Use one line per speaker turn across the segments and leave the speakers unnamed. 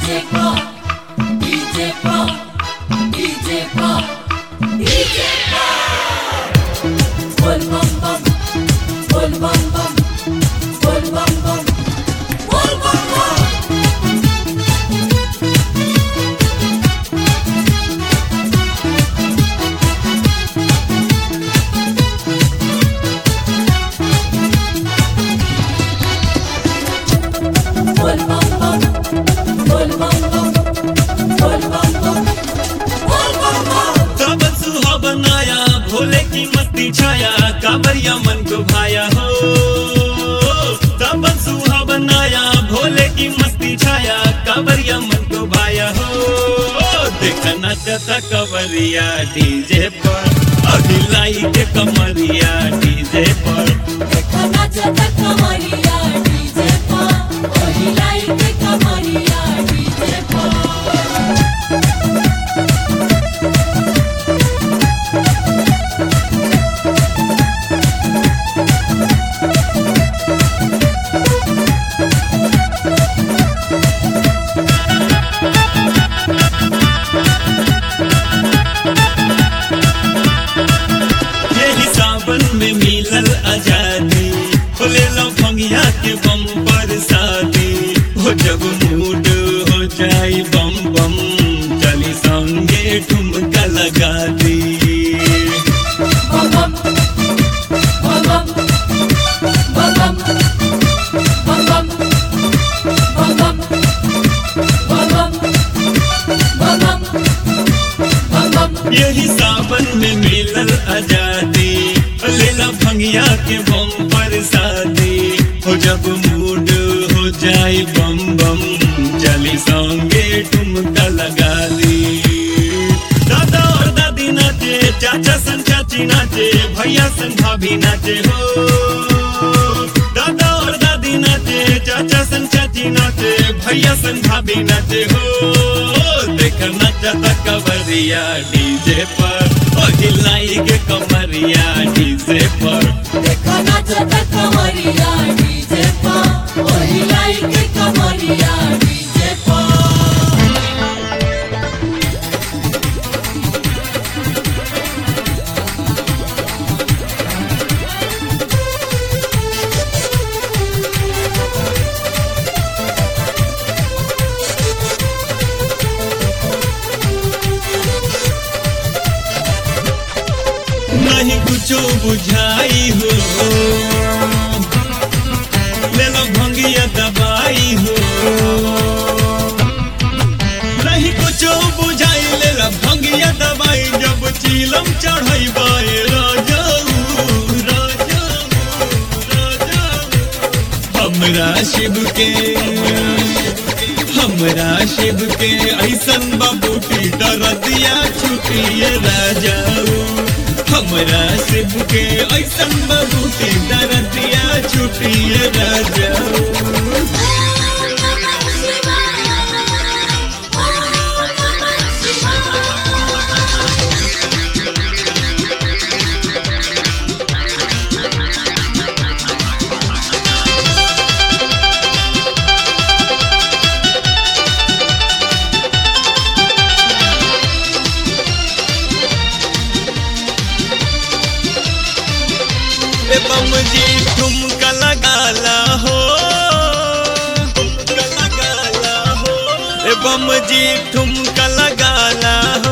DJ Pop, DJ Pop, DJ Pop, DJ Pop. Bol bum bum, bol bum bum, bol bum bum, bol bum bum. Bol bum bum, bol bum bum, bol bum bum, bol bum bum.
सावन सुहावन आया, भोले की मस्ती छाया, कांवरिया मन को भाया हो। सावन सुहावन आया, भोले की मस्ती छाया, कांवरिया मन को भाया हो। देखा नाचता कांवरिया डीजे पर, अभी लाई के कमरिया डीजे पर।
देखा नाचता कांवरिया डीजे पर, ओही लाई के कांवरिया डीजे पर।
यही सावन में मिलल आजादी, बोले लो भंगिया के बम पर शादी। हो जब मूड हो जाई बम बम, चली संगे ठुमका लगा दी।
Bum bum, bum bum, bum bum, bum bum, bum bum, bum bum, bum bum, bum bum.
यही सावन में मिलल आजादी, लेला भंगिया के बम पर शादी। हो जब मूड हो जाई बम बम, चली संगे ठुमका लगा दी। दादा और दादी नाचे, चाचा सन चाची नाचे, भैया सन भाभी नाचे हो। दादा और दादी नाचे, चाचा सन चाची नाचे, भैया सन भाभी नाचे हो। देख नचता कांवरिया डीजे पर, ओ हिलाई के कमरिया डीजे पर।
देखा नाचता कांवरिया डीजे पर, ओही लाई के कांवरिया डीजे पर।
नहीं कुछो बुझाई हो, ले लो भंगिया दवाई हो। नहीं कुछो बुझाई, ले लो भंगिया दवाई, जब चीलम चढ़ाई बाए राजाऊ राजाऊ राजाऊ। हमरा शिव के ऐसन बबूटी डरतिया छुटिए राजाऊ। हमरा शिव के ऐसन बबूटी डरतिया छुटिए राजाऊ। बम जी ठुमका लगाला हो, ठुमका लगाला हो। बम जी ठुमका लगाला हो,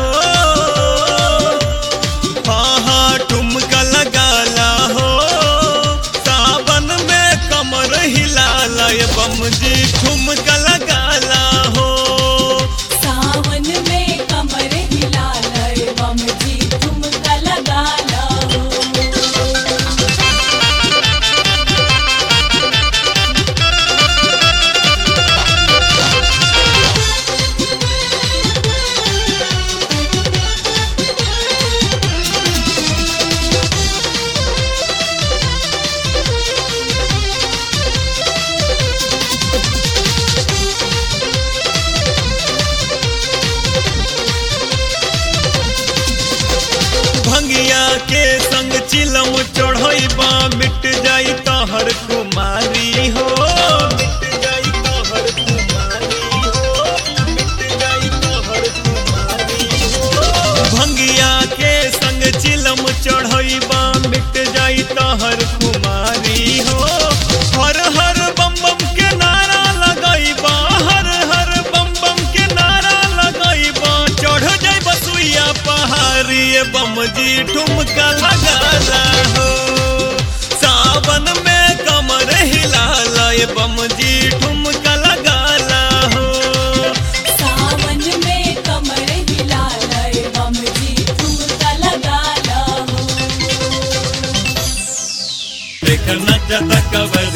हाँ हाँ ठुमका लगाला हो। सावन में कमर हिलाला, बम जी ठुमका लगाला हो।
सावन में कमर हिलाला, बम जी ठुमका लगाला हो।
भंगिया के संग चिलम चढ़ैबा, मिट जाई तोहर कुमारी हो, मिट जाई तोहर कुमारी हो।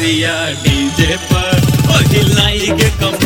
कमरिया डीजे पर ओ हिलाई के कमरिया